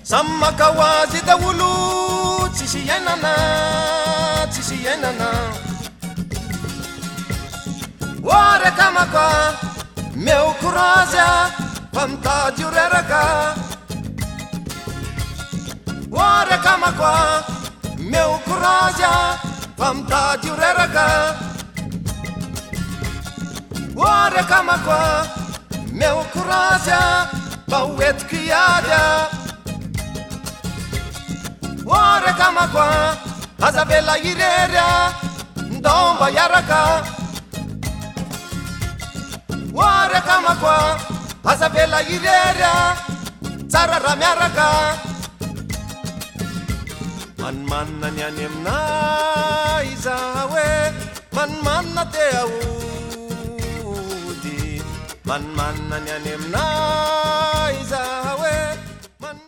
Samakawazi daulu tsisienana Ware kamaka meu coraja vantaggio reraka Ware kamaka meu coraja vantaggio reraka Ware kamaka meu coraja bauet kiada Ware kamakwa azabela ireria ndomba yaraka Ware kamakwa azabela ireria tsarara miaraka manmanna nyani aminay zawe manmanna te aody manmanna nyani aminay zawe